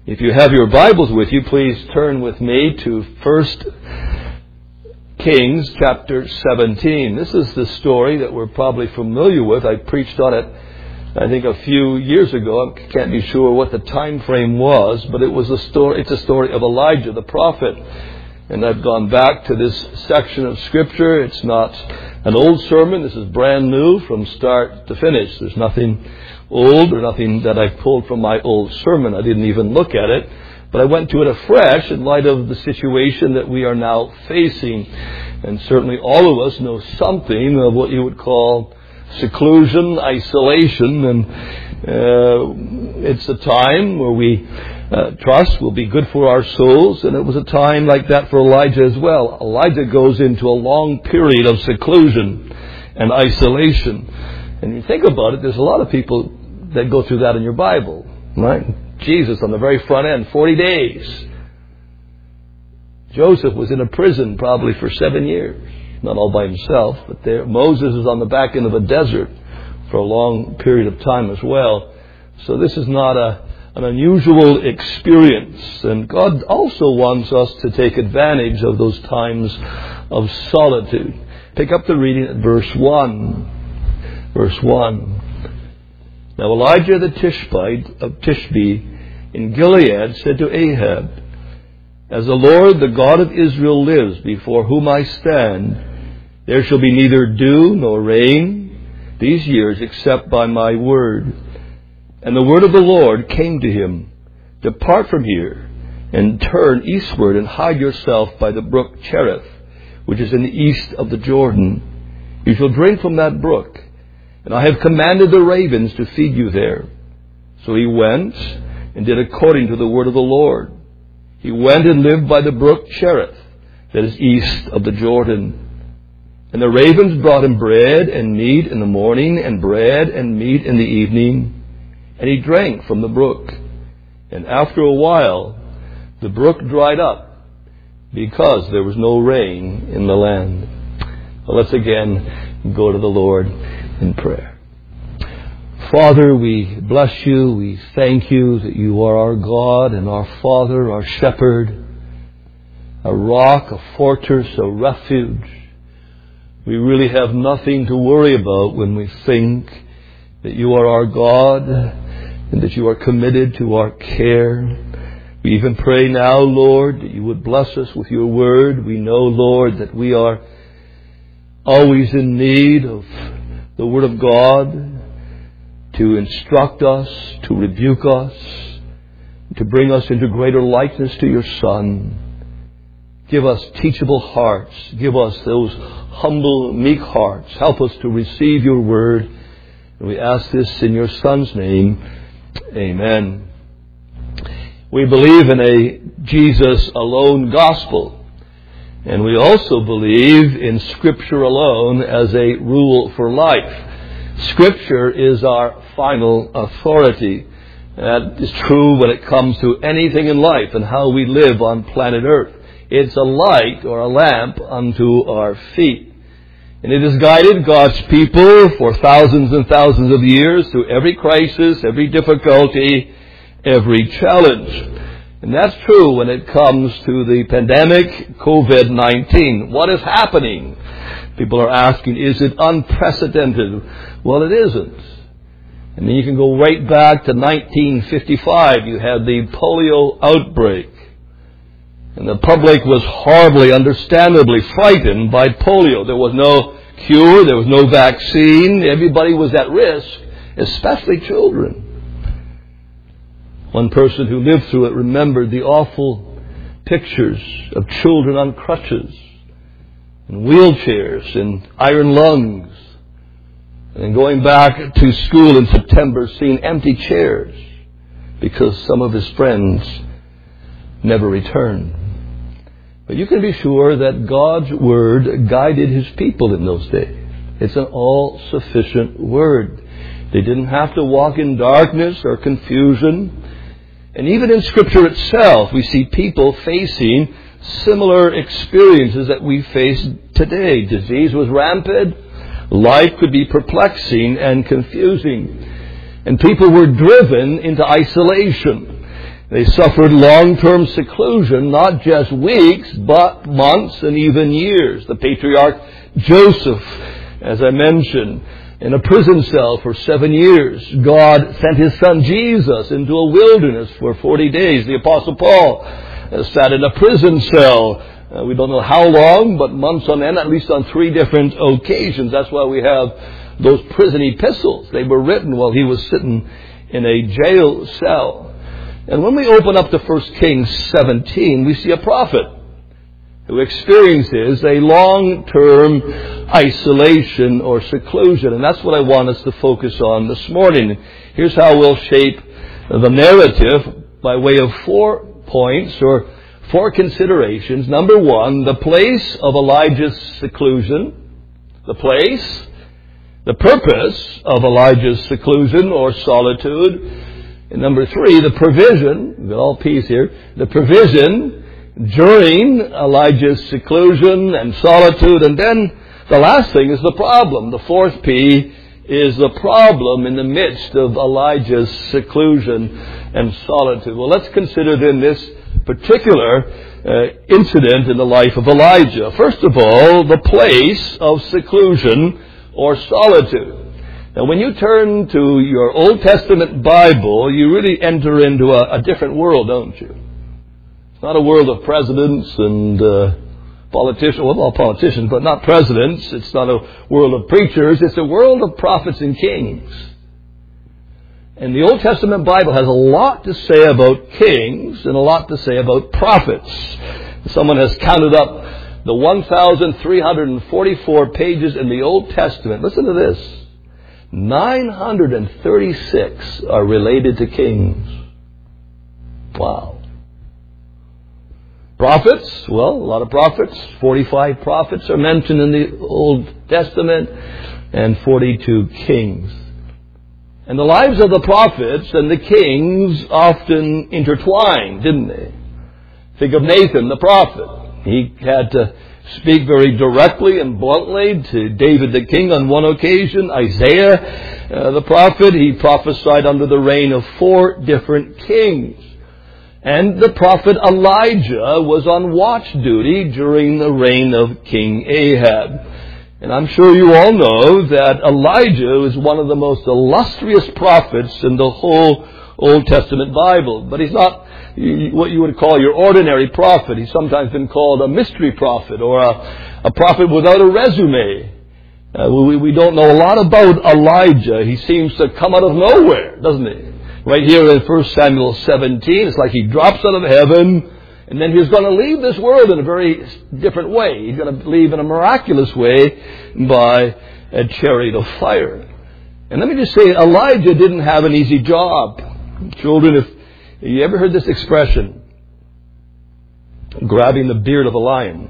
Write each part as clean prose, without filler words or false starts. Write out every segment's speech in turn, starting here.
If you have your Bibles with you, please turn with me to 1 Kings chapter 17. This is the story that we're probably familiar with. I preached on it, I think, a few years ago. I can't be sure what the time frame was, but it's a story of Elijah the prophet. And I've gone back to this section of Scripture. It's not an old sermon. This is brand new from start to finish. There's nothing old or nothing that I've pulled from my old sermon. I didn't even look at it. But I went to it afresh in light of the situation that we are now facing. And certainly all of us know something of what you would call seclusion, isolation. And it's a time where we trust will be good for our souls. And it was a time like that for Elijah as well. Elijah goes into a long period of seclusion and isolation. And you think about it, there's a lot of people that go through that in your Bible, right? Jesus on the very front end, 40 days. Joseph was in a prison probably for 7 years. Not all by himself, but there. Moses is on the back end of a desert for a long period of time as well. So this is not an unusual experience. And God also wants us to take advantage of those times of solitude. Pick up the reading at verse 1. Verse 1. Now Elijah the Tishbite of Tishbe in Gilead said to Ahab, As the Lord, the God of Israel, lives, before whom I stand, there shall be neither dew nor rain these years except by my word. And the word of the Lord came to him, Depart from here, and turn eastward, and hide yourself by the brook Cherith, which is in the east of the Jordan. You shall drink from that brook, and I have commanded the ravens to feed you there. So he went and did according to the word of the Lord. He went and lived by the brook Cherith, that is east of the Jordan. And the ravens brought him bread and meat in the morning, and bread and meat in the evening. And he drank from the brook. And after a while, the brook dried up, because there was no rain in the land. Well, let's again go to the Lord in prayer. Father, we bless you. We thank you that you are our God and our Father, our Shepherd, a rock, a fortress, a refuge. We really have nothing to worry about when we think that you are our God and that you are committed to our care. We even pray now, Lord, that you would bless us with your word. We know, Lord, that we are always in need of the word of God to instruct us, to rebuke us, to bring us into greater likeness to your Son. Give us teachable hearts. Give us those humble, meek hearts. Help us to receive your word. And we ask this in your Son's name. Amen. We believe in a Jesus alone gospel. And we also believe in Scripture alone as a rule for life. Scripture is our final authority. That is true when it comes to anything in life and how we live on planet Earth. It's a light or a lamp unto our feet. And it has guided God's people for thousands and thousands of years through every crisis, every difficulty, every challenge. And that's true when it comes to the pandemic, COVID-19. What is happening? People are asking, is it unprecedented? Well, it isn't. And then you can go right back to 1955. You had the polio outbreak. And the public was horribly, understandably frightened by polio. There was no cure. There was no vaccine. Everybody was at risk, especially children. One person who lived through it remembered the awful pictures of children on crutches and wheelchairs and iron lungs. And going back to school in September, seeing empty chairs because some of his friends never returned. But you can be sure that God's Word guided His people in those days. It's an all-sufficient Word. They didn't have to walk in darkness or confusion. And even in Scripture itself, we see people facing similar experiences that we face today. Disease was rampant. Life could be perplexing and confusing. And people were driven into isolation. They suffered long-term seclusion, not just weeks, but months and even years. The patriarch Joseph, as I mentioned, in a prison cell for 7 years. God sent his son Jesus into a wilderness for 40 days. The Apostle Paul sat in a prison cell. We don't know how long, but months on end, at least on 3 different occasions. That's why we have those prison epistles. They were written while he was sitting in a jail cell. And when we open up to 1 Kings 17, we see a prophet who experiences a long-term isolation or seclusion. And that's what I want us to focus on this morning. Here's how we'll shape the narrative by way of 4 points or 4 considerations. Number 1, the place of Elijah's seclusion. The place, the purpose of Elijah's seclusion or solitude. And number 3, the provision. We've got all P's here. The provision during Elijah's seclusion and solitude. And then the last thing is the problem. The 4th P is the problem in the midst of Elijah's seclusion and solitude. Well, let's consider then this particular incident in the life of Elijah. First of all, the place of seclusion or solitude. Now, when you turn to your Old Testament Bible, you really enter into a different world, don't you? It's not a world of presidents and politicians, well, all politicians, but not presidents. It's not a world of preachers. It's a world of prophets and kings. And the Old Testament Bible has a lot to say about kings and a lot to say about prophets. Someone has counted up the 1,344 pages in the Old Testament. Listen to this. 936 are related to kings. Wow. Prophets, well, a lot of prophets. 45 prophets are mentioned in the Old Testament and 42 kings. And the lives of the prophets and the kings often intertwined, didn't they? Think of Nathan the prophet. He had to speak very directly and bluntly to David the king on one occasion. Isaiah the prophet, he prophesied under the reign of 4 different kings. And the prophet Elijah was on watch duty during the reign of King Ahab. And I'm sure you all know that Elijah is one of the most illustrious prophets in the whole Old Testament Bible. But he's not what you would call your ordinary prophet. He's sometimes been called a mystery prophet or a prophet without a resume. We don't know a lot about Elijah. He seems to come out of nowhere, doesn't he? Right here in 1 Samuel 17, it's like he drops out of heaven, and then he's going to leave this world in a very different way. He's going to leave in a miraculous way by a chariot of fire. And let me just say, Elijah didn't have an easy job. Children, if you ever heard this expression, grabbing the beard of a lion?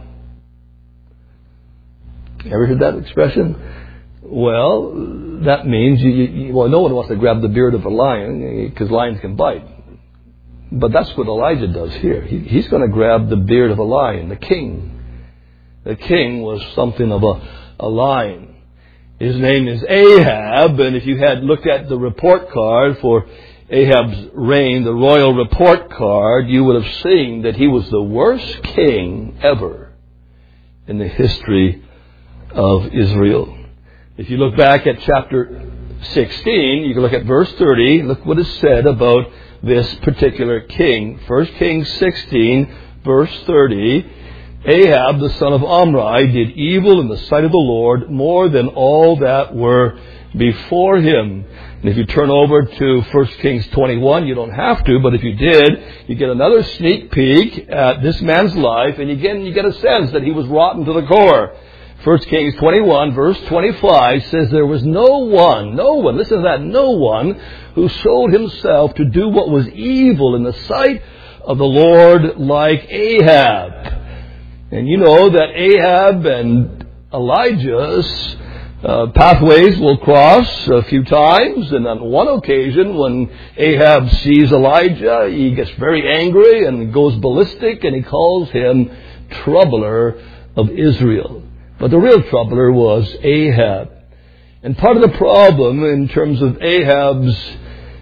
Ever heard that expression? Well, that means, well, no one wants to grab the beard of a lion because lions can bite. But that's what Elijah does here. He's going to grab the beard of a lion, the king. The king was something of a lion. His name is Ahab, and if you had looked at the report card for Ahab's reign, the royal report card, you would have seen that he was the worst king ever in the history of Israel. If you look back at chapter 16, you can look at verse 30, look what is said about this particular king. 1 Kings 16, verse 30, Ahab, the son of Omri, did evil in the sight of the Lord more than all that were before him. And if you turn over to 1 Kings 21, you don't have to, but if you did, you get another sneak peek at this man's life, and again you get a sense that he was rotten to the core. 1 Kings 21, verse 25 says, there was no one, listen to that, no one who showed himself to do what was evil in the sight of the Lord like Ahab. And you know that Ahab and Elijah's pathways will cross a few times, and on one occasion when Ahab sees Elijah, he gets very angry and goes ballistic, and he calls him troubler of Israel. But the real troubler was Ahab. And part of the problem in terms of Ahab's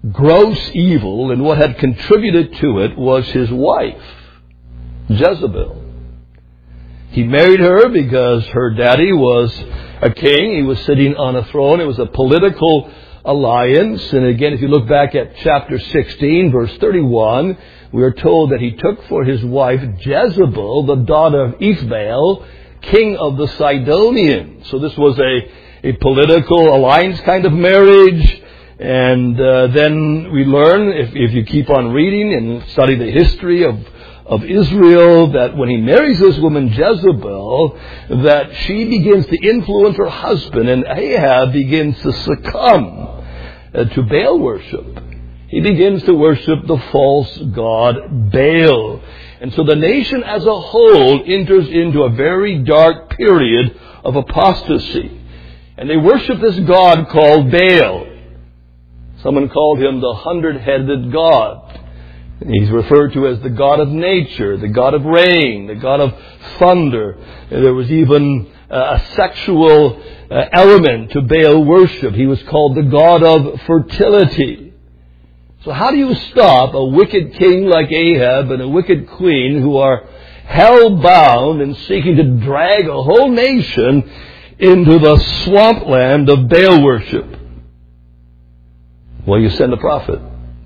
gross evil, and what had contributed to it was his wife, Jezebel. He married her because her daddy was a king. He was sitting on a throne. It was a political alliance. And again, if you look back at chapter 16, verse 31, we are told that he took for his wife Jezebel, the daughter of Ethbaal, king of the Sidonians. So this was a political alliance kind of marriage. And then we learn, if you keep on reading and study the history of Israel, that when he marries this woman Jezebel, that she begins to influence her husband, and Ahab begins to succumb to Baal worship. He begins to worship the false god Baal. And so the nation as a whole enters into a very dark period of apostasy. And they worship this god called Baal. Someone called him the 100-headed god. He's referred to as the god of nature, the god of rain, the god of thunder. There was even a sexual element to Baal worship. He was called the god of fertility. So how do you stop a wicked king like Ahab and a wicked queen who are hell-bound and seeking to drag a whole nation into the swampland of Baal worship? Well, you send a prophet.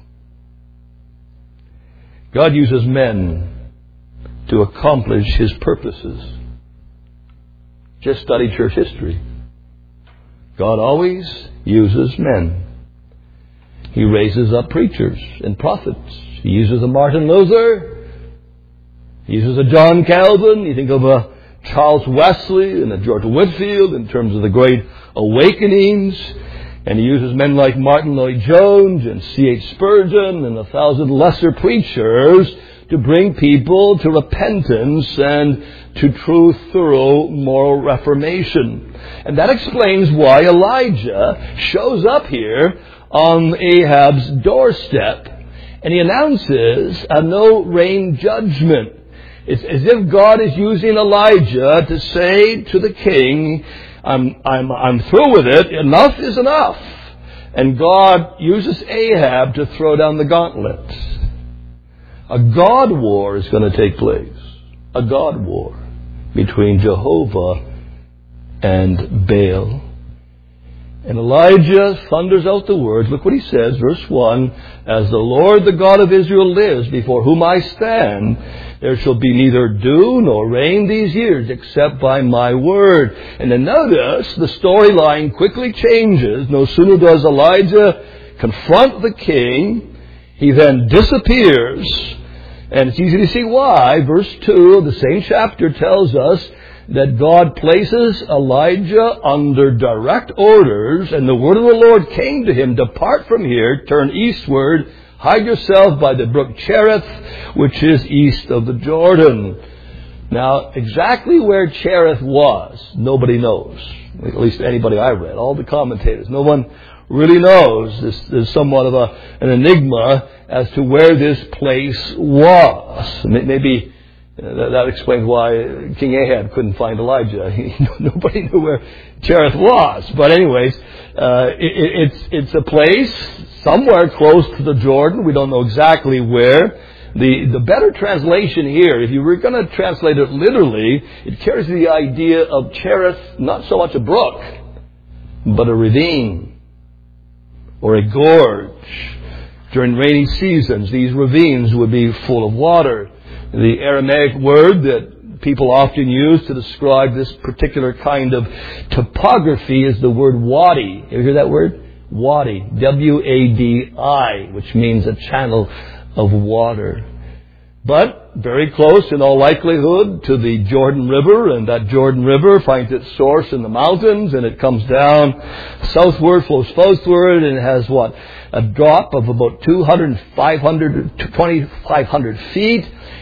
God uses men to accomplish His purposes. Just study church history. God always uses men. He raises up preachers and prophets. He uses a Martin Luther. He uses a John Calvin. You think of a Charles Wesley and a George Whitefield in terms of the great awakenings. And He uses men like Martin Lloyd-Jones and C.H. Spurgeon and 1,000 lesser preachers to bring people to repentance and to true, thorough moral reformation. And that explains why Elijah shows up here on Ahab's doorstep, and he announces a no-rain judgment. It's as if God is using Elijah to say to the king, I'm through with it. Enough is enough. And God uses Ahab to throw down the gauntlet. A God war is going to take place. A God war between Jehovah and Baal. And Elijah thunders out the words. Look what he says, verse 1. As the Lord, the God of Israel, lives, before whom I stand, there shall be neither dew nor rain these years, except by my word. And then notice, the storyline quickly changes. No sooner does Elijah confront the king, he then disappears. And it's easy to see why. Verse 2 of the same chapter tells us that God places Elijah under direct orders, and the word of the Lord came to him, depart from here, turn eastward, hide yourself by the brook Cherith, which is east of the Jordan. Now, exactly where Cherith was, nobody knows. At least anybody I read, all the commentators. No one really knows. This is somewhat of an enigma as to where this place was. Maybe that explains why King Ahab couldn't find Elijah. Nobody knew where Cherith was. But anyways, it's a place somewhere close to the Jordan. We don't know exactly where. The better translation here, if you were going to translate it literally, it carries the idea of Cherith, not so much a brook, but a ravine or a gorge. During rainy seasons, these ravines would be full of water. The Aramaic word that people often use to describe this particular kind of topography is the word wadi. You ever hear that word? Wadi. W-A-D-I, which means a channel of water. But very close in all likelihood to the Jordan River, and that Jordan River finds its source in the mountains, and it comes down southward, flows southward, and has a drop of about 2,500 feet.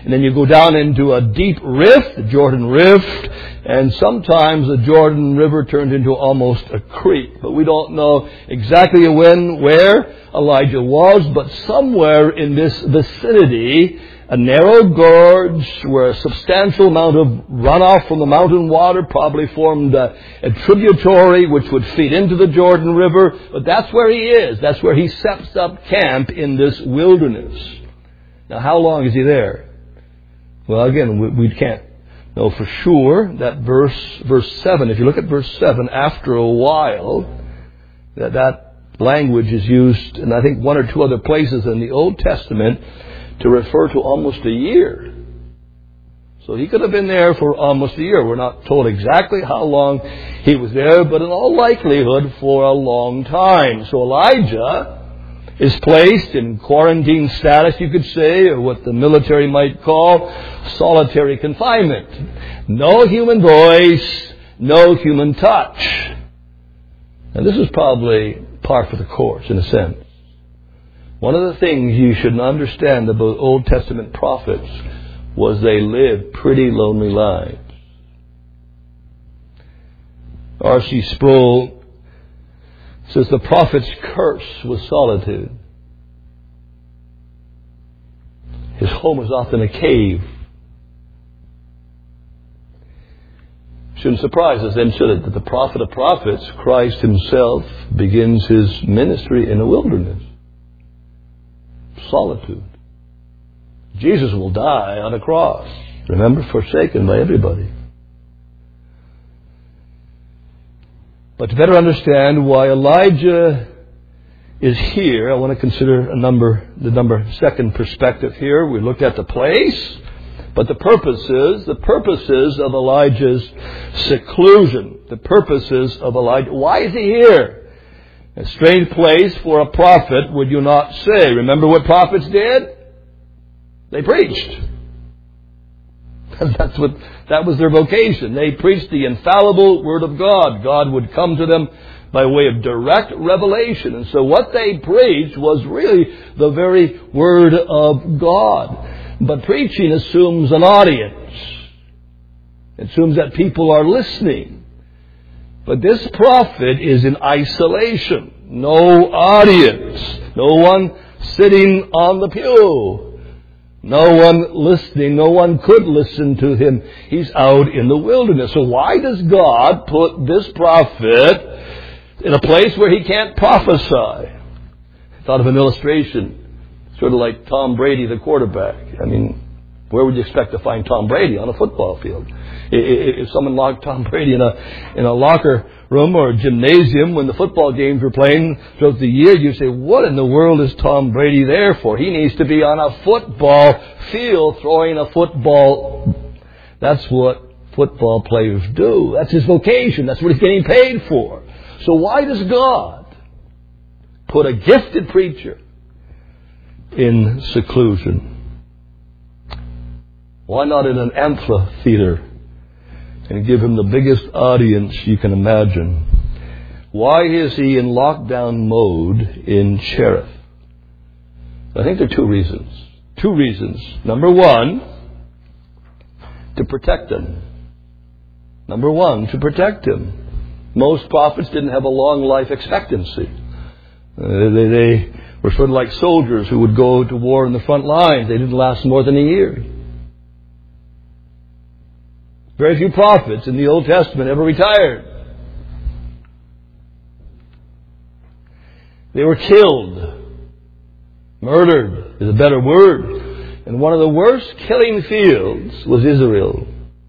and then you go down into a deep rift, the Jordan Rift, and sometimes the Jordan River turned into almost a creek. But we don't know exactly when, where Elijah was, but somewhere in this vicinity, a narrow gorge where a substantial amount of runoff from the mountain water probably formed a tributary which would feed into the Jordan River. But that's where he is. That's where he sets up camp in this wilderness. Now, how long is he there? Well, again, we can't know for sure. That verse 7, if you look at verse 7, after a while, that language is used in, I think, one or two other places in the Old Testament to refer to almost a year. So he could have been there for almost a year. We're not told exactly how long he was there, but in all likelihood for a long time. So Elijah is placed in quarantine status, you could say, or what the military might call solitary confinement. No human voice, no human touch. And this is probably par for the course, in a sense. One of the things you should understand about Old Testament prophets was they lived pretty lonely lives. R.C. Sproul says the prophet's curse was solitude. His home was often a cave. Shouldn't surprise us then, should it, that the prophet of prophets, Christ himself, begins his ministry in a wilderness. Solitude. Jesus will die on a cross. Remember, forsaken by everybody. But to better understand why Elijah is here, I want to consider the second perspective here. We looked at the place, but the purposes of Elijah's seclusion. The purposes of Elijah. Why is he here? A strange place for a prophet, would you not say? Remember what prophets did? They preached. That was their vocation. They preached the infallible Word of God. God would come to them by way of direct revelation. And so what they preached was really the very Word of God. But preaching assumes an audience. It assumes that people are listening. But this prophet is in isolation. No audience. No one sitting on the pew. No one listening. No one could listen to him. He's out in the wilderness. So why does God put this prophet in a place where he can't prophesy? I thought of an illustration, sort of like Tom Brady, the quarterback. I mean, where would you expect to find Tom Brady? On a football field. If someone locked Tom Brady in a locker room or a gymnasium when the football games were playing throughout the year, you'd say, what in the world is Tom Brady there for? He needs to be on a football field throwing a football. That's what football players do. That's his vocation. That's what he's getting paid for. So why does God put a gifted preacher in seclusion? Why not in an amphitheater and give him the biggest audience you can imagine? Why is he in lockdown mode in Cherith? I think there are two reasons. Two reasons. Number one, to protect him. Number one, to protect him. Most prophets didn't have a long life expectancy. They were sort of like soldiers who would go to war in the front lines. They didn't last more than a year. Very few prophets in the Old Testament ever retired. They were killed. Murdered is a better word. And one of the worst killing fields was Israel.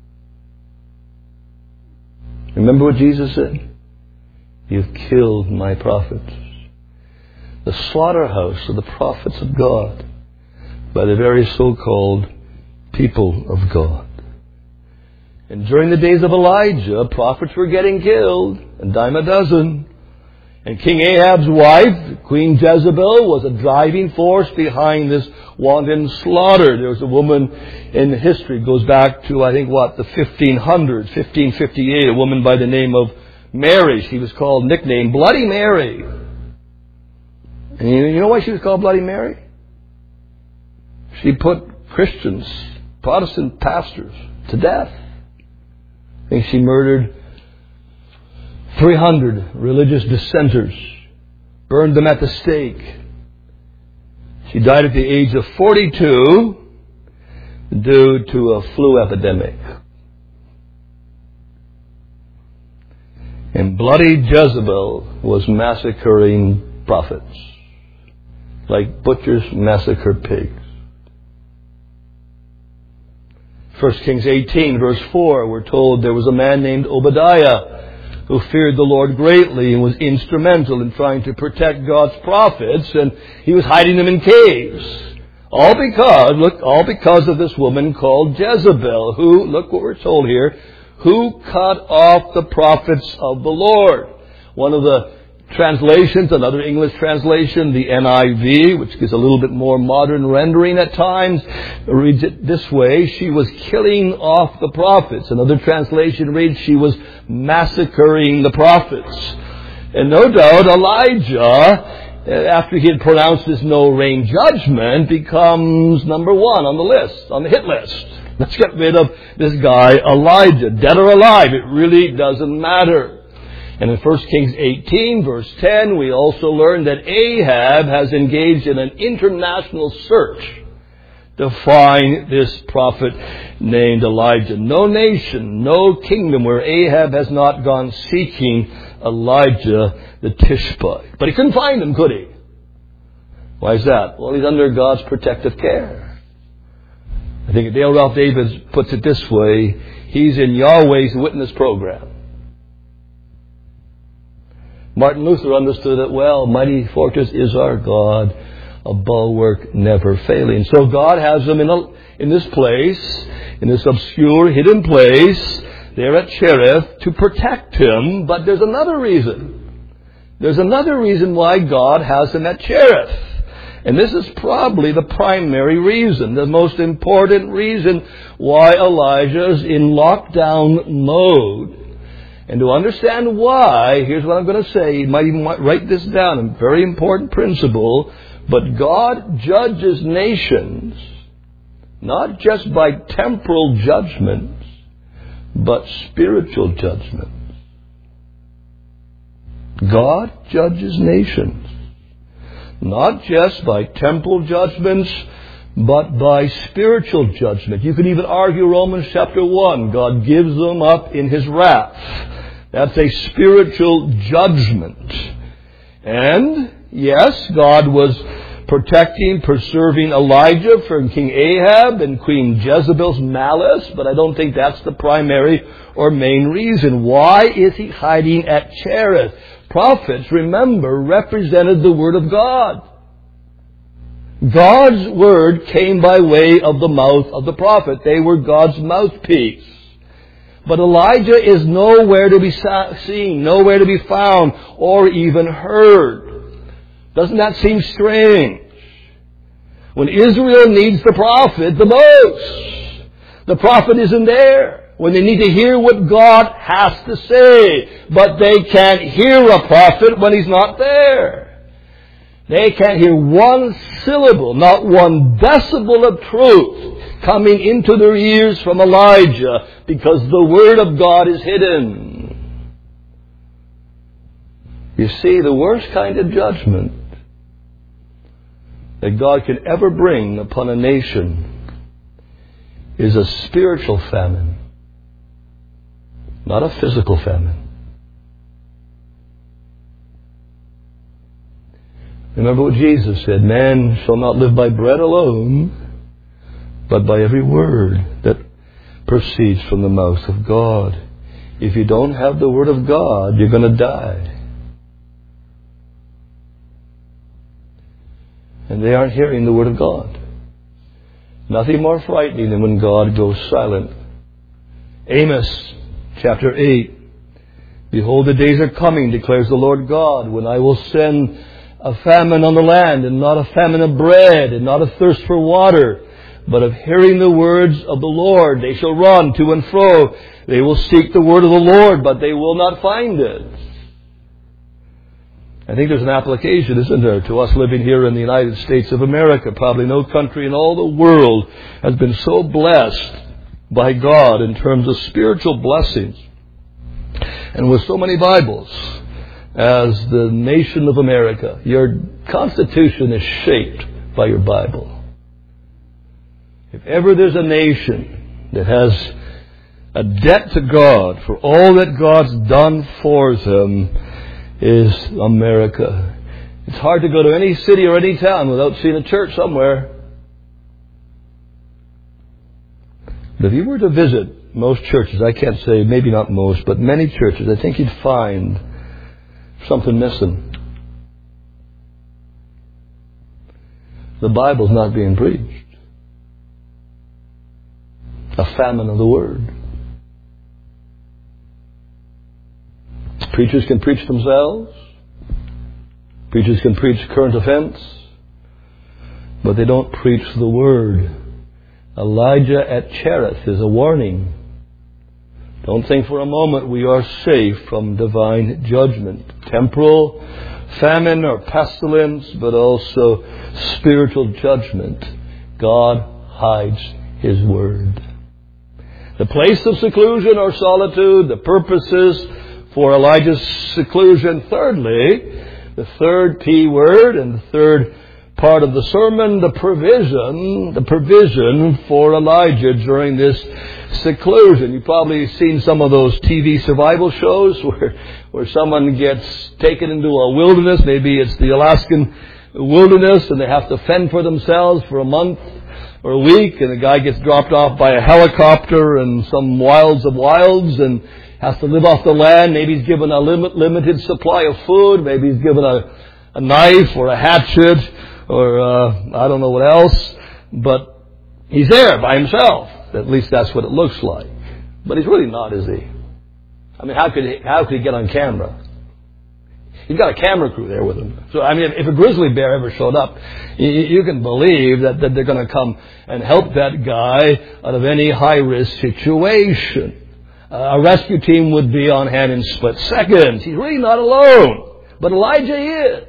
Remember what Jesus said? You've killed my prophets. The slaughterhouse of the prophets of God by the very so-called people of God. And during the days of Elijah, prophets were getting killed, a dime a dozen. And King Ahab's wife, Queen Jezebel, was a driving force behind this wanton slaughter. There was a woman in history, goes back to, I think, the 1500s, 1558, a woman by the name of Mary. She was nicknamed Bloody Mary. And you know why she was called Bloody Mary? She put Christians Protestant pastors to death. I think she murdered 300 religious dissenters, burned them at the stake. She died at the age of 42 due to a flu epidemic. And bloody Jezebel was massacring prophets, like butchers massacre pigs. 1 Kings 18, verse 4, we're told there was a man named Obadiah who feared the Lord greatly and was instrumental in trying to protect God's prophets, and he was hiding them in caves. All because of this woman called Jezebel, who, look what we're told here, who cut off the prophets of the Lord. One of the translations, another English translation, the NIV, which gives a little bit more modern rendering at times, reads it this way: she was killing off the prophets. Another translation reads, she was massacring the prophets. And no doubt Elijah, after he had pronounced this no-rain judgment, becomes number one on the list, on the hit list. Let's get rid of this guy Elijah, dead or alive. It really doesn't matter. And in 1 Kings 18, verse 10, we also learn that Ahab has engaged in an international search to find this prophet named Elijah. No nation, no kingdom where Ahab has not gone seeking Elijah the Tishbite. But he couldn't find him, could he? Why is that? Well, he's under God's protective care. I think Dale Ralph Davis puts it this way: he's in Yahweh's witness program. Martin Luther understood it well. Mighty fortress is our God, a bulwark never failing. So God has him in this place, in this obscure, hidden place, there at Cherith, to protect him. But there's another reason. There's another reason why God has him at Cherith. And this is probably the primary reason, the most important reason why Elijah is in lockdown mode. And to understand why, here's what I'm going to say. You might even write this down, a very important principle. But God judges nations not just by temporal judgments, but spiritual judgments. God judges nations not just by temporal judgments, but by spiritual judgment. You could even argue Romans chapter 1. God gives them up in His wrath. That's a spiritual judgment. And, yes, God was protecting, preserving Elijah from King Ahab and Queen Jezebel's malice, but I don't think that's the primary or main reason. Why is he hiding at Cherith? Prophets, remember, represented the Word of God. God's Word came by way of the mouth of the prophet. They were God's mouthpiece. But Elijah is nowhere to be seen, nowhere to be found, or even heard. Doesn't that seem strange? When Israel needs the prophet the most, the prophet isn't there. When they need to hear what God has to say, but they can't hear a prophet when he's not there. They can't hear one syllable, not one decibel of truth coming into their ears from Elijah, because the Word of God is hidden. You see, the worst kind of judgment that God can ever bring upon a nation is a spiritual famine, not a physical famine. Remember what Jesus said: man shall not live by bread alone, but by every word that proceeds from the mouth of God. If you don't have the Word of God, you're going to die. And they aren't hearing the Word of God. Nothing more frightening than when God goes silent. Amos chapter 8. Behold, the days are coming, declares the Lord God, when I will send a famine on the land, and not a famine of bread, and not a thirst for water, but of hearing the words of the Lord. They shall run to and fro. They will seek the word of the Lord, but they will not find it. I think there's an application, isn't there, to us living here in the United States of America. Probably no country in all the world has been so blessed by God in terms of spiritual blessings and with so many Bibles as the nation of America. Your Constitution is shaped by your Bible. If ever there's a nation that has a debt to God for all that God's done for them, is America. It's hard to go to any city or any town without seeing a church somewhere. But if you were to visit most churches, I can't say maybe not most, but many churches, I think you'd find something missing. The Bible's not being preached. A famine of the Word. Preachers can preach themselves. Preachers can preach current events. But they don't preach the Word. Elijah at Cherith is a warning. Don't think for a moment we are safe from divine judgment. Temporal famine or pestilence, but also spiritual judgment. God hides His Word. The place of seclusion or solitude, the purposes for Elijah's seclusion. Thirdly, the third P word and the third part of the sermon, the provision for Elijah during this seclusion. You've probably seen some of those TV survival shows where someone gets taken into a wilderness. Maybe it's the Alaskan wilderness and they have to fend for themselves for a month or a week, and the guy gets dropped off by a helicopter in some wilds of wilds and has to live off the land. Maybe he's given a limited supply of food. Maybe he's given a knife or a hatchet or I don't know what else. But he's there by himself. At least that's what it looks like. But he's really not, is he? I mean, how could he get on camera? He's got a camera crew there with him. So, I mean, if a grizzly bear ever showed up, you can believe that they're going to come and help that guy out of any high-risk situation. A rescue team would be on hand in split seconds. He's really not alone. But Elijah is.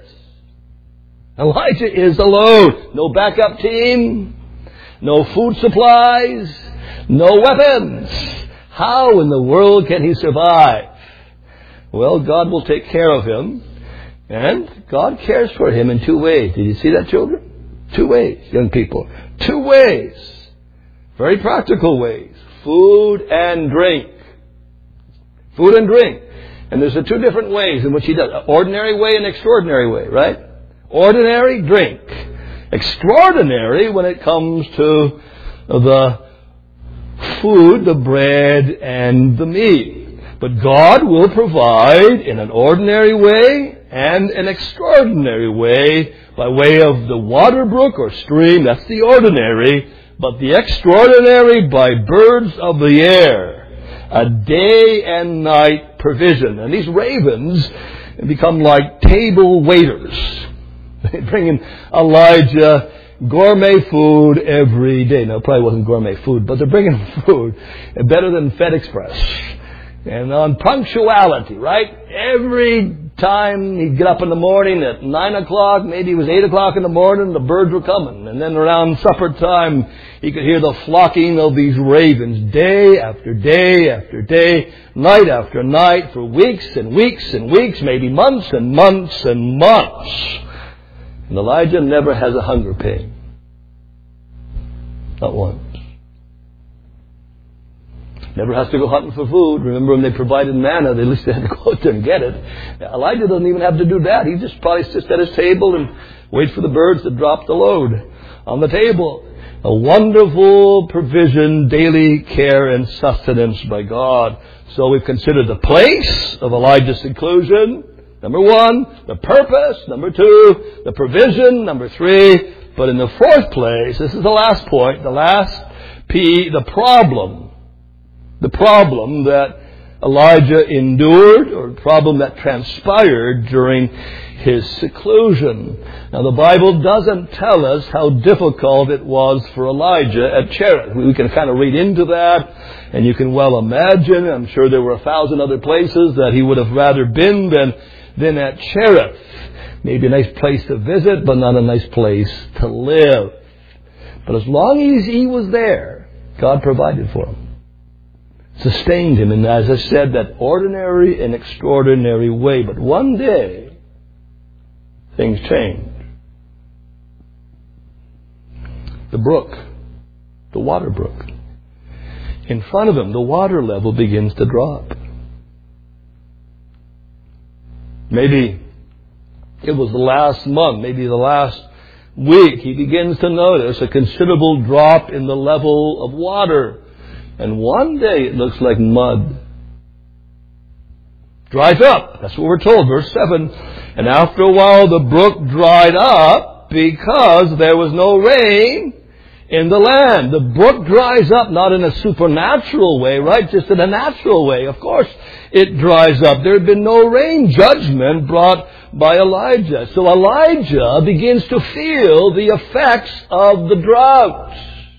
Elijah is alone. No backup team. No food supplies. No weapons. How in the world can he survive? Well, God will take care of him. And God cares for him in two ways. Did you see that, children? Two ways, young people. Two ways. Very practical ways. Food and drink. Food and drink. And there's the two different ways in which he does. Ordinary way and extraordinary way, right? Ordinary, drink. Extraordinary when it comes to the food, the bread, and the meat. But God will provide in an ordinary way and an extraordinary way by way of the water brook or stream. That's the ordinary. But the extraordinary by birds of the air. A day and night provision. And these ravens become like table waiters. They bring in Elijah gourmet food every day. Now, it probably wasn't gourmet food, but they're bringing food better than Fed Express. And on punctuality, right? Every time he'd get up in the morning at 9 o'clock, maybe it was 8 o'clock in the morning, the birds were coming. And then around supper time, he could hear the flocking of these ravens day after day after day, night after night, for weeks and weeks and weeks, maybe months and months and months. And Elijah never has a hunger pain. Not once. Never has to go hunting for food. Remember when they provided manna, at least they had to go out there and get it. Elijah doesn't even have to do that. He just probably sits at his table and waits for the birds to drop the load on the table. A wonderful provision, daily care and sustenance by God. So we've considered the place of Elijah's seclusion. Number one, the purpose. Number two, the provision. Number three, but in the fourth place, this is the last point, the last P, the problem. The problem that Elijah endured, or the problem that transpired during his seclusion. Now, the Bible doesn't tell us how difficult it was for Elijah at Cherith. We can kind of read into that, and you can well imagine, I'm sure there were 1,000 other places that he would have rather been than than at Cherith. Maybe a nice place to visit, but not a nice place to live. But as long as he was there, God provided for him. Sustained him in, as I said, that ordinary and extraordinary way. But one day, things changed. The brook, the water brook, in front of him, the water level begins to drop. Maybe it was the last month, maybe the last week, he begins to notice a considerable drop in the level of water. And one day it looks like mud. Dries up. That's what we're told, verse 7. And after a while the brook dried up because there was no rain in the land. The brook dries up not in a supernatural way, right? Just in a natural way. Of course it dries up. There had been no rain. Judgment brought by Elijah. So Elijah begins to feel the effects of the drought.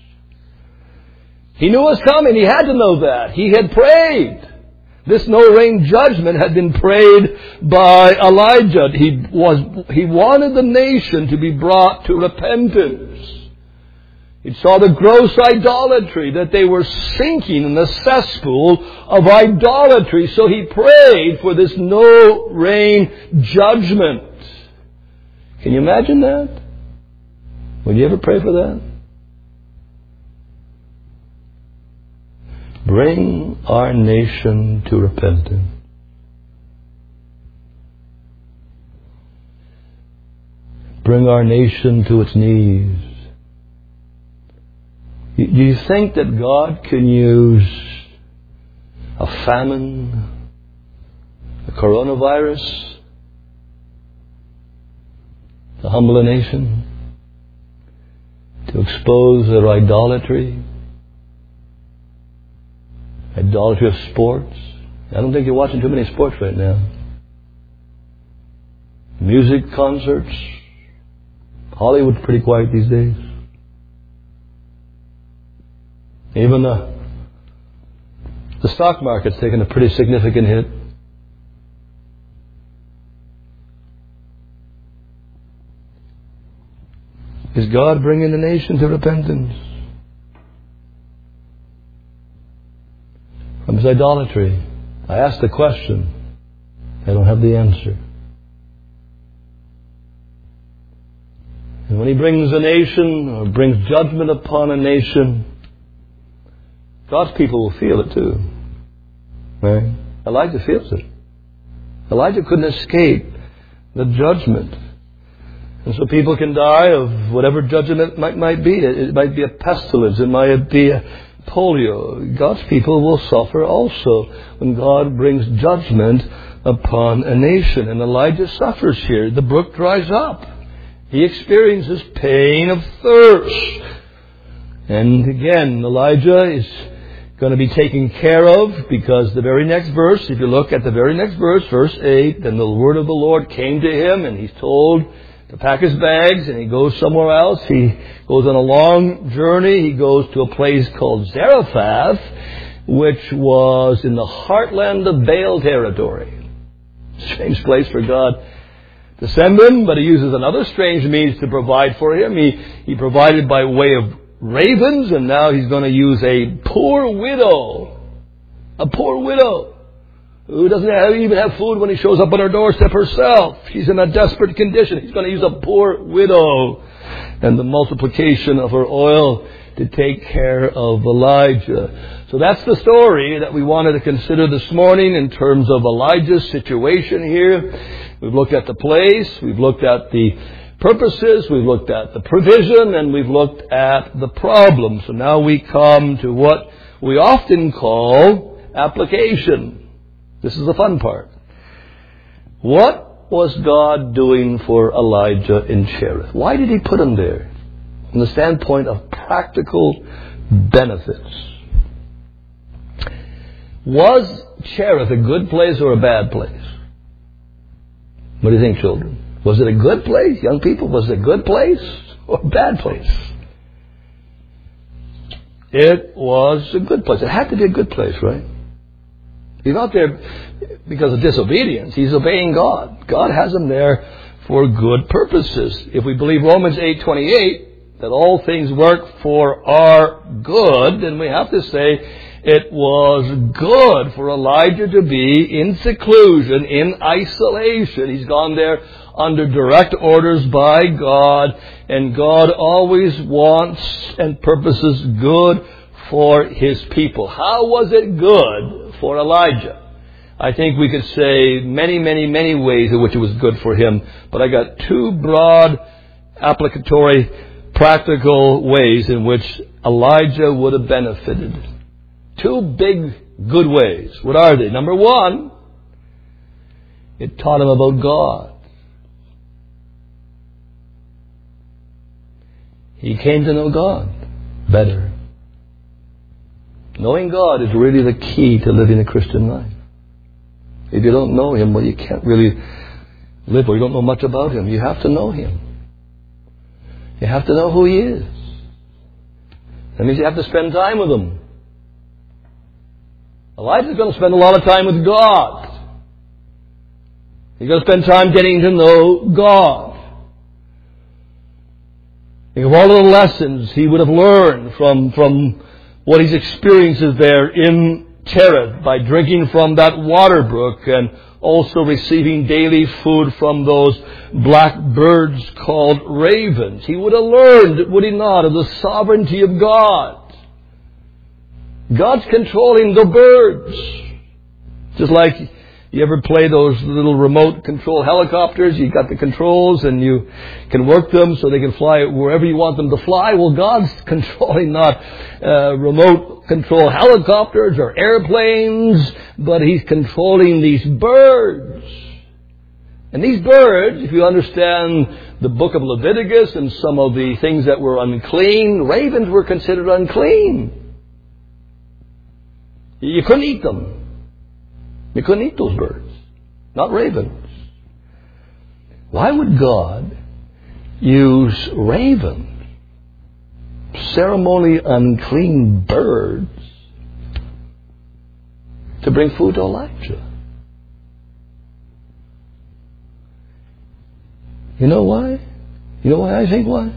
He knew it was coming. He had to know that. He had prayed. This no-rain judgment had been prayed by Elijah. He wanted the nation to be brought to repentance. He saw the gross idolatry, that they were sinking in the cesspool of idolatry. So he prayed for this no-rain judgment. Can you imagine that? Would you ever pray for that? Bring our nation to repentance. Bring our nation to its knees. Do you think that God can use a famine, a coronavirus, to humble a nation, to expose their idolatry? Idolatry of sports. I don't think you're watching too many sports right now. Music concerts. Hollywood's pretty quiet these days. Even the stock market's taken a pretty significant hit. Is God bringing the nation to repentance from his idolatry? I asked the question. I don't have the answer. And when he brings a nation or brings judgment upon a nation, God's people will feel it too. Right? Elijah feels it. Elijah couldn't escape the judgment. And so people can die of whatever judgment might be. It might be a pestilence. It might be a polio. God's people will suffer also when God brings judgment upon a nation. And Elijah suffers here. The brook dries up. He experiences pain of thirst. And again, Elijah is going to be taken care of, because the very next verse, if you look at the very next verse, verse 8, then the word of the Lord came to him, and he's told to pack his bags, and he goes somewhere else. He goes on a long journey. He goes to a place called Zarephath, which was in the heartland of Baal territory. Strange place for God to send him, but he uses another strange means to provide for him. He provided by way of ravens, and now he's going to use a poor widow. A poor widow who doesn't even have food when he shows up on her doorstep herself. She's in a desperate condition. He's going to use a poor widow and the multiplication of her oil to take care of Elijah. So that's the story that we wanted to consider this morning in terms of Elijah's situation here. We've looked at the place, we've looked at the purposes, we've looked at the provision, and we've looked at the problem. So now we come to what we often call application. This is the fun part. What was God doing for Elijah in Cherith? Why did he put him there? From the standpoint of practical benefits. Was Cherith a good place or a bad place? What do you think, children? Was it a good place? Young people, was it a good place or a bad place? It was a good place. It had to be a good place, right? He's not there because of disobedience. He's obeying God. God has him there for good purposes. If we believe Romans 8:28, that all things work for our good, then we have to say it was good for Elijah to be in seclusion, in isolation. He's gone there under direct orders by God, and God always wants and purposes good for his people. How was it good for Elijah? I think we could say many, many, many ways in which it was good for him, but I got two broad, applicatory, practical ways in which Elijah would have benefited. Two big good ways. What are they? Number one, it taught him about God. He came to know God better. Knowing God is really the key to living a Christian life. If you don't know him, well, you can't really live, or you don't know much about him. You have to know him. You have to know who he is. That means you have to spend time with him. Elijah's going to spend a lot of time with God. He's going to spend time getting to know God. Think of all of the lessons he would have learned from what his experiences there in Cherith by drinking from that water brook and also receiving daily food from those black birds called ravens. He would have learned, would he not, of the sovereignty of God. God's controlling the birds. Just like you ever play those little remote control helicopters? You got the controls and you can work them so they can fly wherever you want them to fly. Well, God's controlling not remote control helicopters or airplanes, but he's controlling these birds. And these birds, if you understand the book of Leviticus and some of the things that were unclean, ravens were considered unclean. You couldn't eat them. You couldn't eat those birds. Not ravens. Why would God use ravens, ceremonially unclean birds, to bring food to Elijah? You know why? You know why I think why?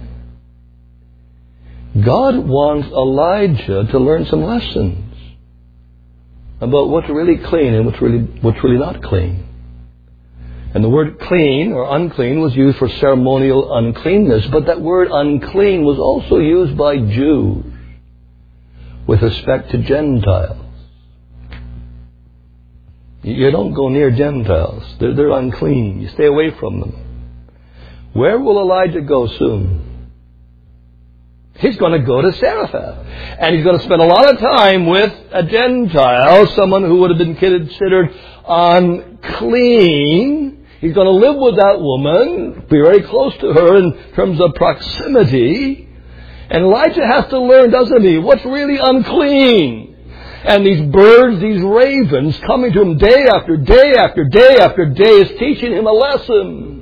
God wants Elijah to learn some lessons about what's really clean and what's really not clean. And the word clean or unclean was used for ceremonial uncleanness, but that word unclean was also used by Jews with respect to Gentiles. You don't go near Gentiles. They're unclean. You stay away from them. Where will Elijah go soon? He's going to go to Zarephath. And he's going to spend a lot of time with a Gentile, someone who would have been considered unclean. He's going to live with that woman, be very close to her in terms of proximity. And Elijah has to learn, doesn't he, what's really unclean. And these birds, these ravens, coming to him day after day after day after day is teaching him a lesson.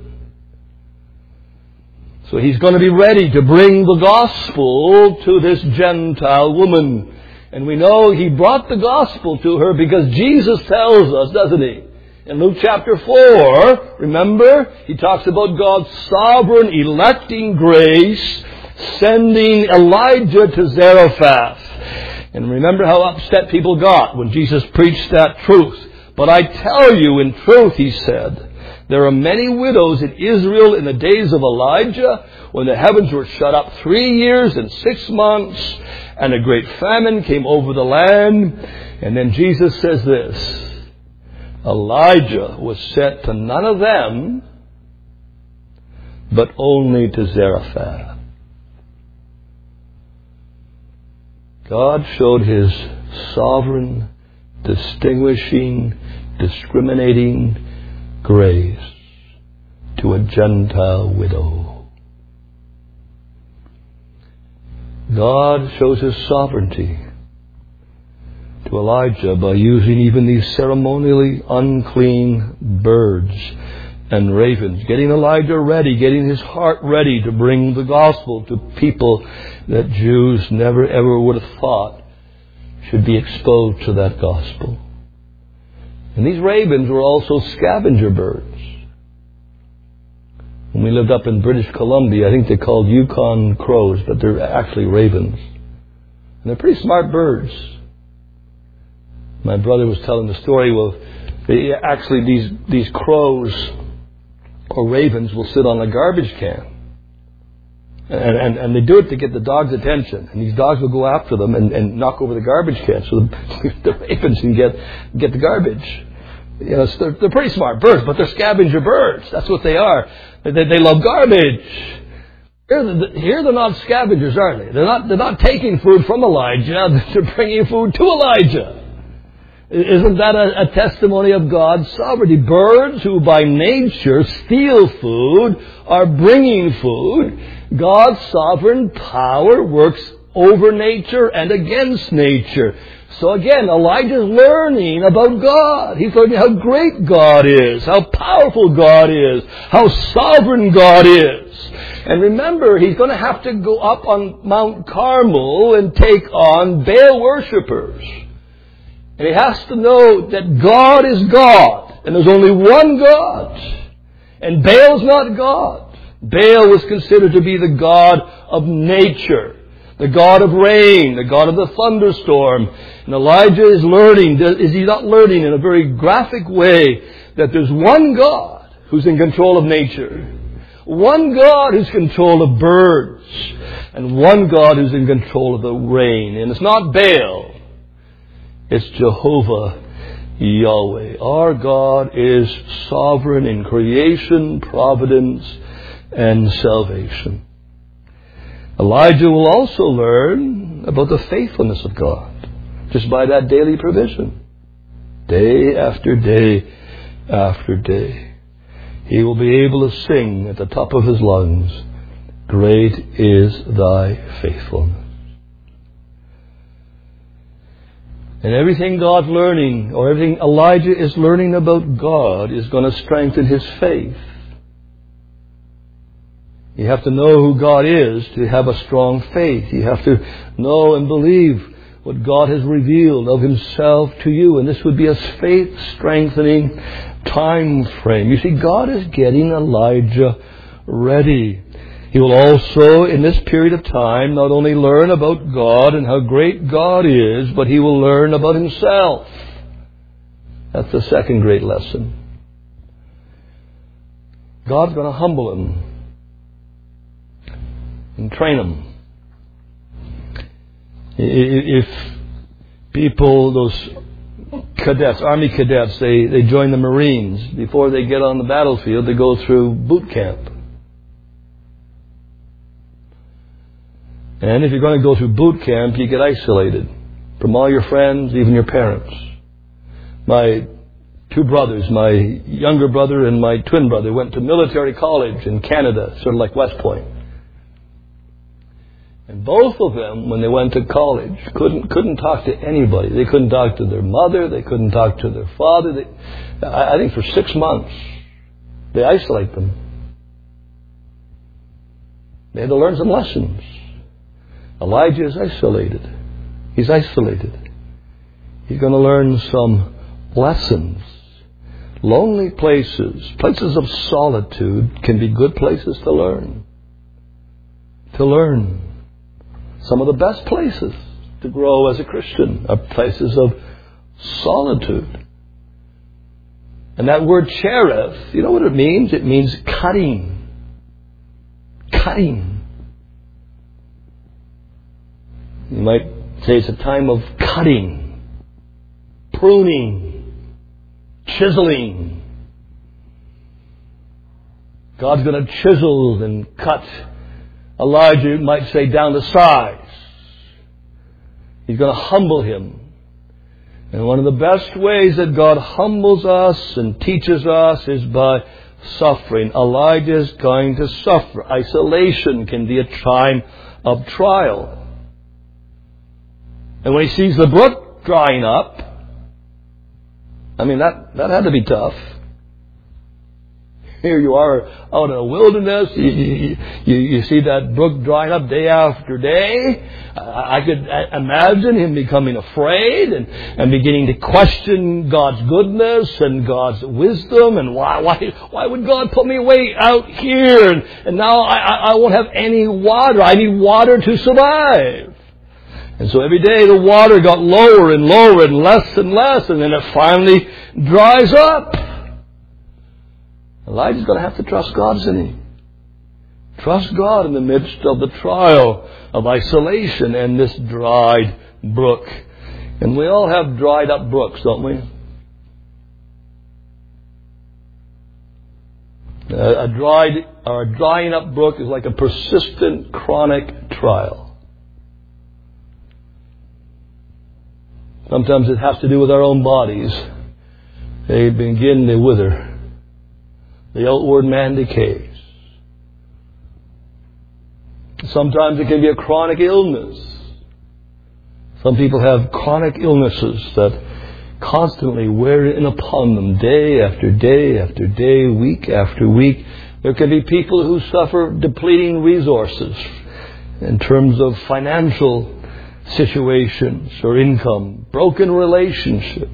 So he's going to be ready to bring the gospel to this Gentile woman. And we know he brought the gospel to her because Jesus tells us, doesn't he? In Luke chapter 4, remember, he talks about God's sovereign electing grace, sending Elijah to Zarephath. And remember how upset people got when Jesus preached that truth. But I tell you, in truth, he said, there are many widows in Israel in the days of Elijah when the heavens were shut up 3 years and 6 months and a great famine came over the land. And then Jesus says this, Elijah was sent to none of them, but only to Zarephath. God showed his sovereign, distinguishing, discriminating grace to a Gentile widow. God shows his sovereignty to Elijah by using even these ceremonially unclean birds and ravens, getting Elijah ready, getting his heart ready to bring the gospel to people that Jews never ever would have thought should be exposed to that gospel. And these ravens were also scavenger birds. When we lived up in British Columbia, I think they're called Yukon crows, but they're actually ravens. And they're pretty smart birds. My brother was telling the story, well, these crows or ravens will sit on a garbage can. And they do it to get the dog's attention. And these dogs will go after them and knock over the garbage can so the ravens can get the garbage. You know, they're pretty smart birds, but they're scavenger birds. That's what they are. They love garbage. Here they're not scavengers, are they? They're not taking food from Elijah. They're bringing food to Elijah. Isn't that a testimony of God's sovereignty? Birds who by nature steal food are bringing food. God's sovereign power works over nature and against nature. So again, Elijah's learning about God. He's learning how great God is, how powerful God is, how sovereign God is. And remember, he's going to have to go up on Mount Carmel and take on Baal worshippers. And he has to know that God is God, and there's only one God. And Baal's not God. Baal was considered to be the god of nature, the god of rain, the god of the thunderstorm. And Elijah is learning, is he not learning in a very graphic way, that there's one God who's in control of nature, one God who's in control of birds, and one God who's in control of the rain. And it's not Baal. It's Jehovah Yahweh. Our God is sovereign in creation, providence, and salvation. Elijah will also learn about the faithfulness of God just by that daily provision. Day after day after day. He will be able to sing at the top of his lungs, "Great is thy faithfulness." And everything God's learning, or everything Elijah is learning about God, is going to strengthen his faith. You have to know who God is to have a strong faith. You have to know and believe what God has revealed of himself to you. And this would be a faith-strengthening time frame. You see, God is getting Elijah ready. He will also, in this period of time, not only learn about God and how great God is, but he will learn about himself. That's the second great lesson. God's going to humble him and train him. If people, those cadets, army cadets, they join the Marines, before they get on the battlefield, they go through boot camp. And if you're going to go through boot camp, you get isolated from all your friends, even your parents. My two brothers, my younger brother and my twin brother, went to military college in Canada, sort of like West Point. And both of them, when they went to college, couldn't talk to anybody. They couldn't talk to their mother. They couldn't talk to their father. I think for 6 months, they isolate them. They had to learn some lessons. Elijah is isolated. He's isolated. He's going to learn some lessons. Lonely places, places of solitude, can be good places to learn. To learn. Some of the best places to grow as a Christian are places of solitude. And that word cherith, you know what it means? It means cutting. Cutting. You might say it's a time of cutting, pruning, chiseling. God's going to chisel and cut Elijah, you might say, down to size. He's going to humble him. And one of the best ways that God humbles us and teaches us is by suffering. Elijah is going to suffer. Isolation can be a time of trial. And when he sees the brook drying up, I mean, that had to be tough. Here you are out in a wilderness. You see that brook drying up day after day. I could imagine him becoming afraid and beginning to question God's goodness and God's wisdom. And why would God put me way out here? And now I won't have any water. I need water to survive. And so every day the water got lower and lower and less, and then it finally dries up. Elijah's going to have to trust God, isn't he? Trust God in the midst of the trial of isolation and this dried brook. And we all have dried up brooks, don't we? A drying up brook is like a persistent, chronic trial. Sometimes it has to do with our own bodies. They begin to wither. The outward man decays. Sometimes it can be a chronic illness. Some people have chronic illnesses that constantly wear in upon them day after day after day, week after week. There can be people who suffer depleting resources in terms of financial situations or income, broken relationships.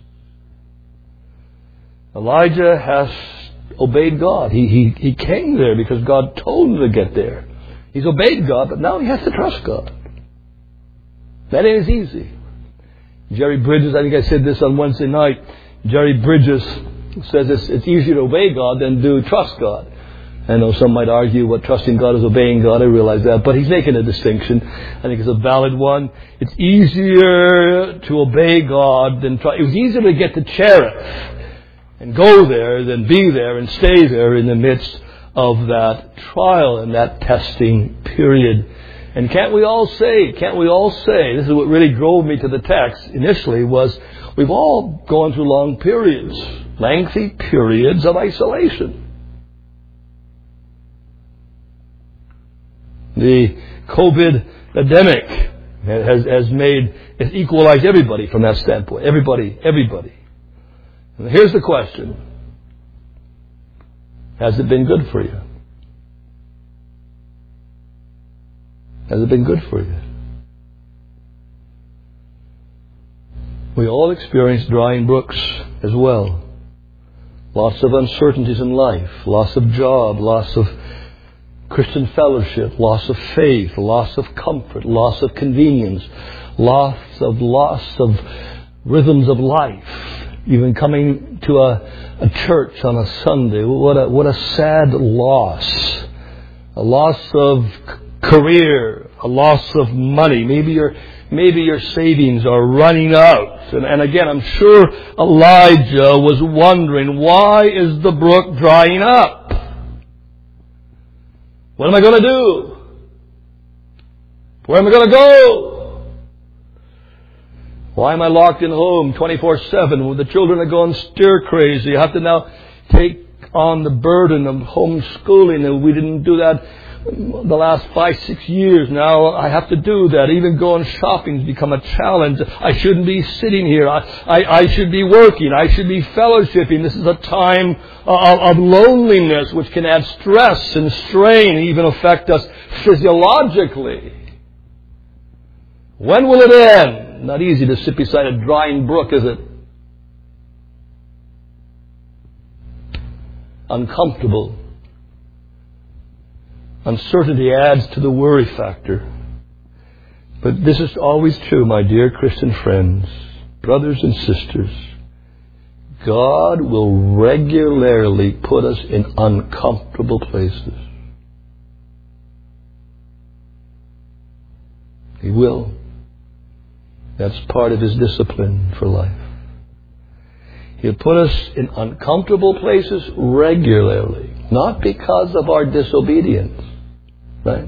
Elijah has obeyed God. He came there because God told him to get there. He's obeyed God, but now he has to trust God. That ain't as easy. Jerry Bridges, I think I said this on Wednesday night, Jerry Bridges says it's easier to obey God than to trust God. I know some might argue what trusting God is obeying God. I realize that. But he's making a distinction. I think it's a valid one. It's easier to obey God than try. It was easier to get to Cherith and go there than be there and stay there in the midst of that trial and that testing period. And can't we all say, this is what really drove me to the text initially, was we've all gone through long periods, lengthy periods of isolation. The COVID epidemic has equalized everybody from that standpoint. Everybody. And here's the question. Has it been good for you? Has it been good for you? We all experience drying brooks as well. Lots of uncertainties in life. Loss of job. Loss of Christian fellowship. Loss of faith. Loss of comfort. Loss of convenience. Loss of rhythms of life. Even coming to a church on a Sunday. What a sad loss. A loss of career. A loss of money. Maybe your savings are running out. And again, I'm sure Elijah was wondering, why is the brook drying up? What am I going to do? Where am I going to go? Why am I locked in home 24/7? The children are going stir crazy. I have to now take on the burden of homeschooling, and we didn't do that the last 5-6 years. Now I have to do that. Even going shopping has become a challenge. I shouldn't be sitting here. I should be working. I should be fellowshipping. This is a time of loneliness which can add stress and strain and even affect us physiologically. When will it end? Not easy to sit beside a drying brook, is it? Uncomfortable. Uncertainty adds to the worry factor. But this is always true, my dear Christian friends, brothers and sisters. God will regularly put us in uncomfortable places. He will. That's part of His discipline for life. He'll put us in uncomfortable places regularly, not because of our disobedience. Right?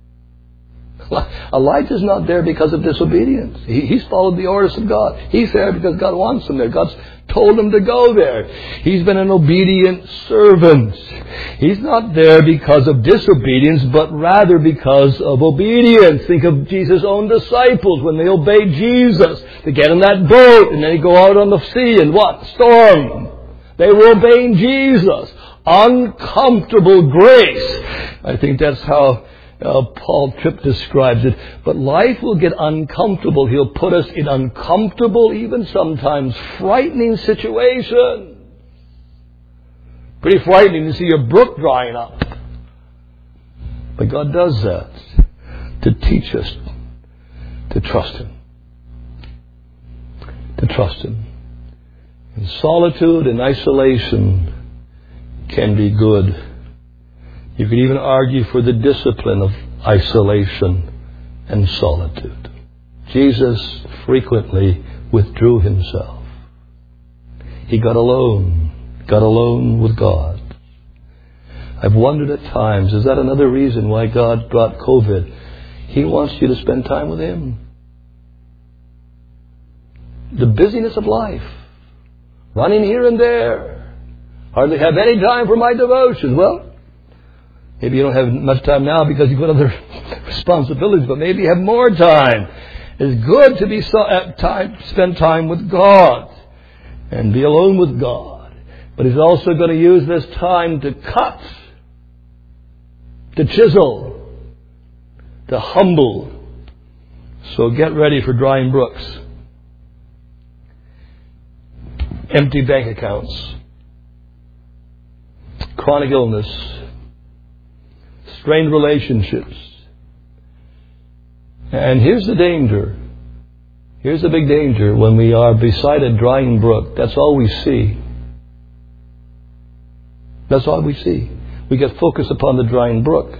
Elijah's not there because of disobedience. He's followed the orders of God. He's there because God wants him there. God's told him to go there. He's been an obedient servant. He's not there because of disobedience, but rather because of obedience. Think of Jesus' own disciples when they obeyed Jesus to get in that boat and then they go out on the sea and what? Storm. They were obeying Jesus. uncomfortable grace. I think that's how Paul Tripp describes it. But life will get uncomfortable. He'll put us in uncomfortable, even sometimes frightening situations. Pretty frightening to see your brook drying up. But God does that to teach us to trust Him. To trust Him. And solitude and isolation can be good. You could even argue for the discipline of isolation and solitude. Jesus frequently withdrew Himself. He got alone with God. I've wondered at times, is that another reason why God brought COVID? He wants you to spend time with Him. The busyness of life, running here and there, hardly have any time for my devotions. Well, maybe you don't have much time now because you've got other responsibilities, but maybe you have more time. It's good to spend time with God and be alone with God. But He's also going to use this time to cut, to chisel, to humble. So get ready for drying brooks. Empty bank accounts. Chronic illness. Strained relationships. And here's the danger. Here's the big danger when we are beside a drying brook. That's all we see. That's all we see. We get focused upon the drying brook.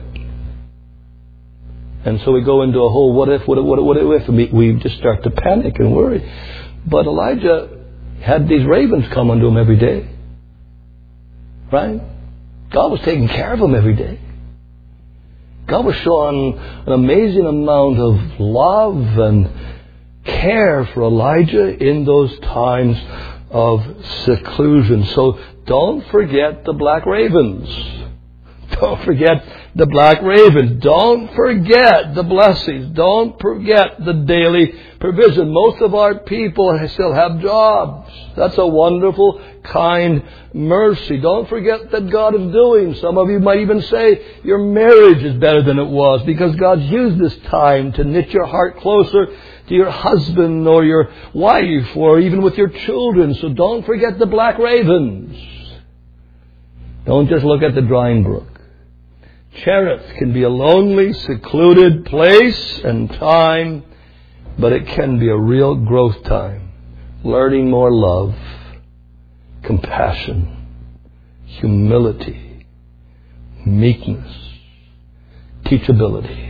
And so we go into a whole what if, and we just start to panic and worry. But Elijah had these ravens come unto him every day. Right? God was taking care of him every day. God was showing an amazing amount of love and care for Elijah in those times of seclusion. So don't forget the black ravens. Don't forget the black ravens. Don't forget the blessings. Don't forget the daily provision. Most of our people still have jobs. That's a wonderful, kind mercy. Don't forget that God is doing. Some of you might even say your marriage is better than it was because God's used this time to knit your heart closer to your husband or your wife or even with your children. So don't forget the black ravens. Don't just look at the drying brook. Cherith can be a lonely, secluded place and time, but it can be a real growth time. Learning more love, compassion, humility, meekness, teachability.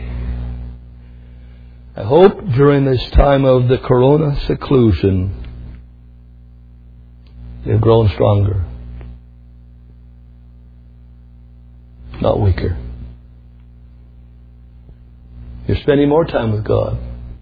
I hope during this time of the corona seclusion, you've grown stronger, not weaker. You're spending more time with God.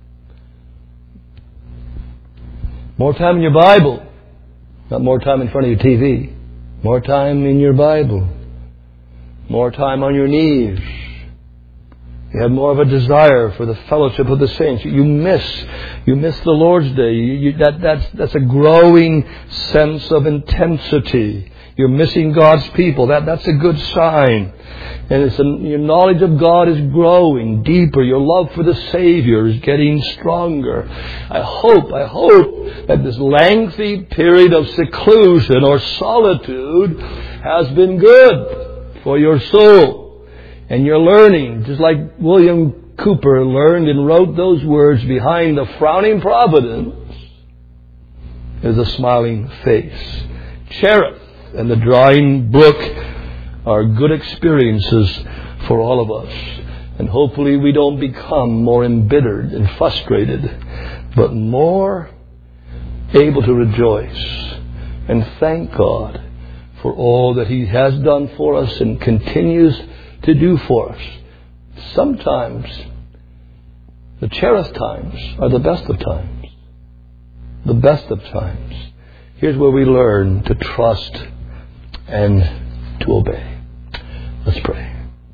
More time in your Bible. Not more time in front of your TV. More time in your Bible. More time on your knees. You have more of a desire for the fellowship of the saints. You miss the Lord's Day. That's a growing sense of intensity. You're missing God's people. That's a good sign. And your knowledge of God is growing deeper. Your love for the Savior is getting stronger. I hope that this lengthy period of seclusion or solitude has been good for your soul. And you're learning, just like William Cooper learned and wrote those words, behind the frowning providence is a smiling face. Cherith and the drying brook are good experiences for all of us. And hopefully we don't become more embittered and frustrated, but more able to rejoice and thank God for all that He has done for us and continues to do for us. Sometimes the Cherith times are the best of times. The best of times. Here's where we learn to trust and to obey. Let's pray.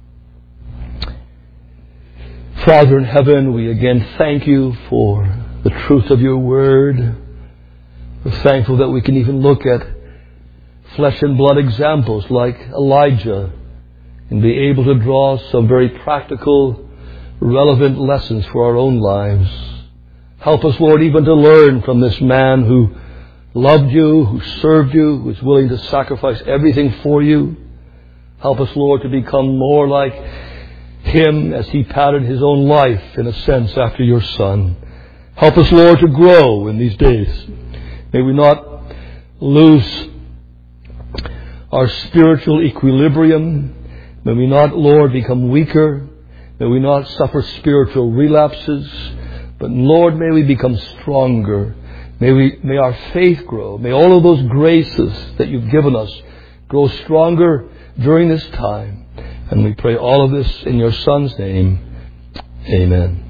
Father in heaven, we again thank You for the truth of Your word. We're thankful that we can even look at flesh and blood examples like Elijah and be able to draw some very practical, relevant lessons for our own lives. Help us, Lord, even to learn from this man who loved you, who served you, who was willing to sacrifice everything for you. Help us, Lord, to become more like him as he patterned his own life, in a sense, after your Son. Help us, Lord, to grow in these days. May we not lose our spiritual equilibrium. May we not, Lord, become weaker. May we not suffer spiritual relapses. But, Lord, may we become stronger. May our faith grow. May all of those graces that you've given us grow stronger during this time. And we pray all of this in your Son's name. Amen.